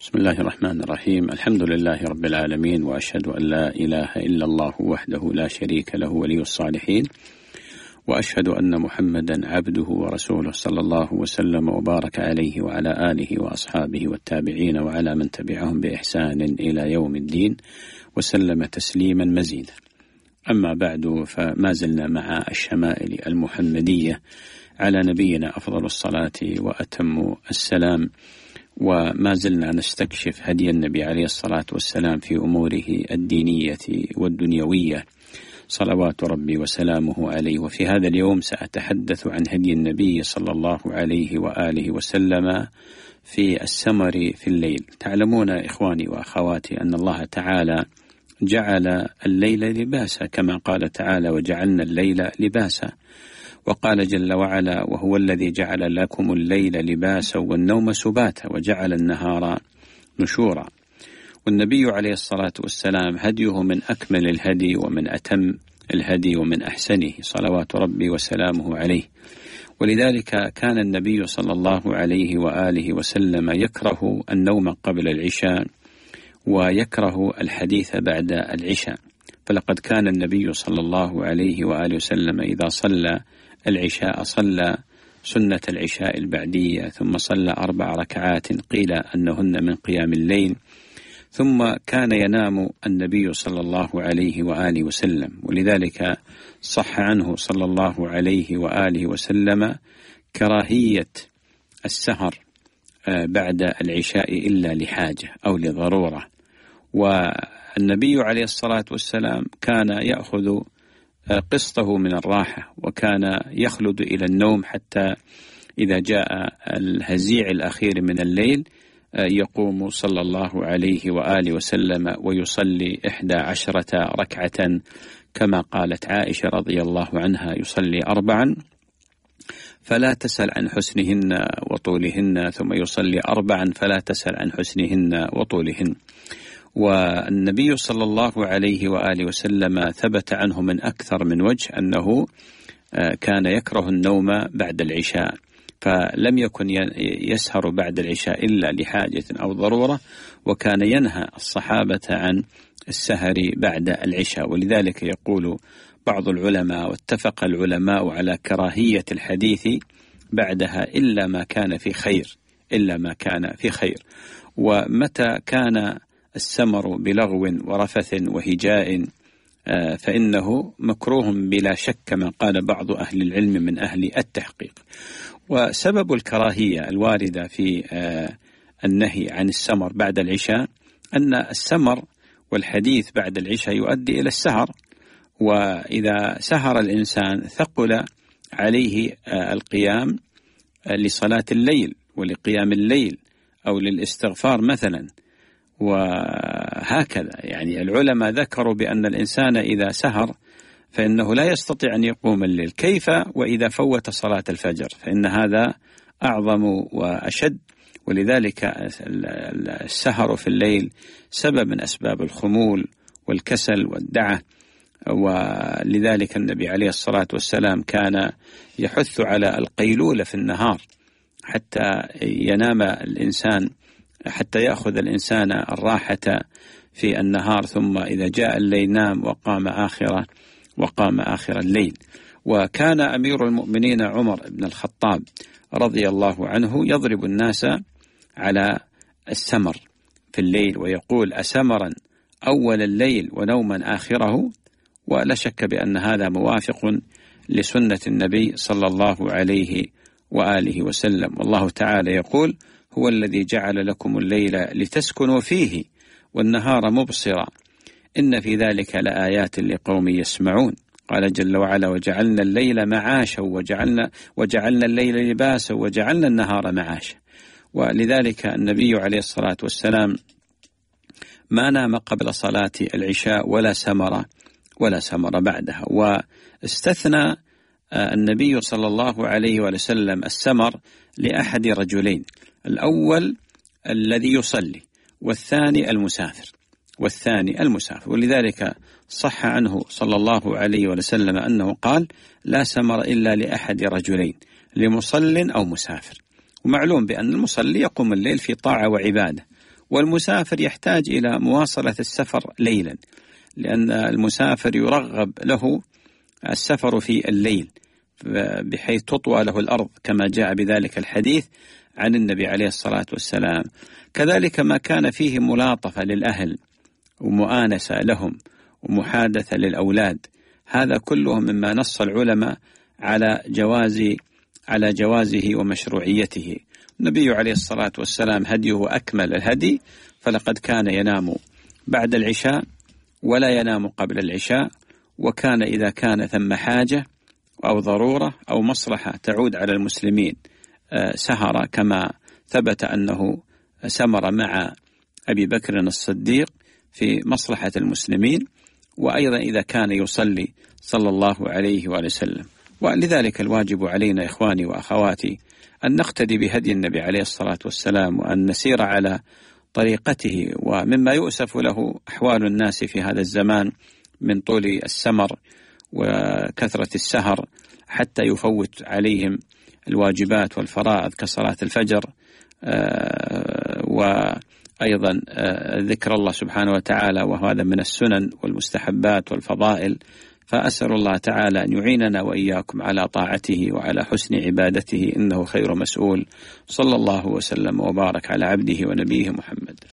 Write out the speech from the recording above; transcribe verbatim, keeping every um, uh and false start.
بسم الله الرحمن الرحيم. الحمد لله رب العالمين، وأشهد أن لا إله إلا الله وحده لا شريك له ولي الصالحين، وأشهد أن محمدا عبده ورسوله صلى الله وسلم وبارك عليه وعلى آله وأصحابه والتابعين وعلى من تبعهم بإحسان إلى يوم الدين وسلم تسليما مزيدا. أما بعد، فما زلنا مع الشمائل المحمدية على نبينا أفضل الصلاة وأتم السلام، وما زلنا نستكشف هدي النبي عليه الصلاة والسلام في أموره الدينية والدنيوية صلوات ربي وسلامه عليه. وفي هذا اليوم سأتحدث عن هدي النبي صلى الله عليه وآله وسلم في السمر في الليل. تعلمون إخواني وأخواتي أن الله تعالى جعل الليل لباسا، كما قال تعالى: وجعلنا الليل لباسا. وقال جل وعلا: وهو الذي جعل لكم الليل لباسا والنوم سباتا وجعل النهار نشورا. والنبي عليه الصلاة والسلام هديه من أكمل الهدي ومن أتم الهدي ومن أحسنه صلوات ربي وسلامه عليه. ولذلك كان النبي صلى الله عليه وآله وسلم يكره النوم قبل العشاء ويكره الحديث بعد العشاء. فلقد كان النبي صلى الله عليه وآله وسلم إذا صلى العشاء صلى سنة العشاء البعدية، ثم صلى أربع ركعات قيل أنهن من قيام الليل، ثم كان ينام النبي صلى الله عليه وآله وسلم. ولذلك صح عنه صلى الله عليه وآله وسلم كراهية السهر بعد العشاء إلا لحاجة أو لضرورة. والنبي عليه الصلاة والسلام كان يأخذ قسطه من الراحة، وكان يخلد إلى النوم حتى إذا جاء الهزيع الأخير من الليل يقوم صلى الله عليه وآله وسلم ويصلي إحدى عشرة ركعة، كما قالت عائشة رضي الله عنها: يصلي أربعا فلا تسأل عن حسنهن وطولهن، ثم يصلي أربعا فلا تسأل عن حسنهن وطولهن. والنبي صلى الله عليه وآله وسلم ثبت عنه من أكثر من وجه أنه كان يكره النوم بعد العشاء، فلم يكن يسهر بعد العشاء إلا لحاجة أو ضرورة، وكان ينهى الصحابة عن السهر بعد العشاء. ولذلك يقول بعض العلماء: واتفق العلماء على كراهية الحديث بعدها إلا ما كان في خير، إلا ما كان في خير. ومتى كان السمر بلغو ورفث وهجاء فإنه مكروه بلا شك، كما قال بعض أهل العلم من أهل التحقيق. وسبب الكراهية الواردة في النهي عن السمر بعد العشاء أن السمر والحديث بعد العشاء يؤدي إلى السهر، وإذا سهر الإنسان ثقل عليه القيام لصلاة الليل ولقيام الليل أو للاستغفار مثلا. وهكذا يعني العلماء ذكروا بأن الإنسان إذا سهر فإنه لا يستطيع أن يقوم الليل، كيف وإذا فوت صلاة الفجر، فإن هذا أعظم وأشد. ولذلك السهر في الليل سبب من أسباب الخمول والكسل والدعة. ولذلك النبي عليه الصلاة والسلام كان يحث على القيلولة في النهار حتى ينام الإنسان، حتى يأخذ الإنسان الراحة في النهار، ثم إذا جاء الليل نام وقام آخر وقام آخر الليل. وكان أمير المؤمنين عمر بن الخطاب رضي الله عنه يضرب الناس على السمر في الليل ويقول: أسمرا أول الليل ونوما آخره. ولا شك بأن هذا موافق لسنة النبي صلى الله عليه وآله وسلم. والله تعالى يقول: هو الذي جعل لكم الليل لتسكنوا فيه والنهار مبصرا إن في ذلك لآيات لقوم يسمعون. قال جل وعلا: وجعلنا الليل معاشا وجعلنا, وجعلنا الليل لباسا وجعلنا النهار معاشا. ولذلك النبي عليه الصلاة والسلام ما نام قبل صلاة العشاء ولا سمر ولا سمر بعدها. واستثنى النبي صلى الله عليه وسلم السمر لأحد رجلين: الأول الذي يصلي، والثاني المسافر والثاني المسافر. ولذلك صح عنه صلى الله عليه وسلم أنه قال: لا سمر إلا لأحد رجلين، لمصل أو مسافر. ومعلوم بأن المصلي يقوم الليل في طاعة وعبادة، والمسافر يحتاج إلى مواصلة السفر ليلا، لأن المسافر يرغب له السفر في الليل بحيث تطوى له الأرض كما جاء بذلك الحديث عن النبي عليه الصلاة والسلام. كذلك ما كان فيه ملاطفة للأهل ومؤانسة لهم ومحادثة للأولاد، هذا كله مما نص العلماء على جواز على جوازه ومشروعيته. النبي عليه الصلاة والسلام هديه أكمل الهدي، فلقد كان ينام بعد العشاء ولا ينام قبل العشاء، وكان إذا كان ثم حاجة أو ضرورة أو مصلحة تعود على المسلمين سهر، كما ثبت أنه سمر مع أبي بكر الصديق في مصلحة المسلمين، وأيضا إذا كان يصلي صلى الله عليه وآله وسلم. ولذلك الواجب علينا إخواني وأخواتي أن نقتدي بهدي النبي عليه الصلاة والسلام، وأن نسير على طريقته. ومما يؤسف له أحوال الناس في هذا الزمان من طول السمر وكثرة السهر حتى يفوت عليهم الواجبات والفرائض كصلاة الفجر، وأيضا ذكر الله سبحانه وتعالى، وهذا من السنن والمستحبات والفضائل. فأسأل الله تعالى أن يعيننا وإياكم على طاعته وعلى حسن عبادته، إنه خير مسؤول. صلى الله وسلم وبارك على عبده ونبيه محمد.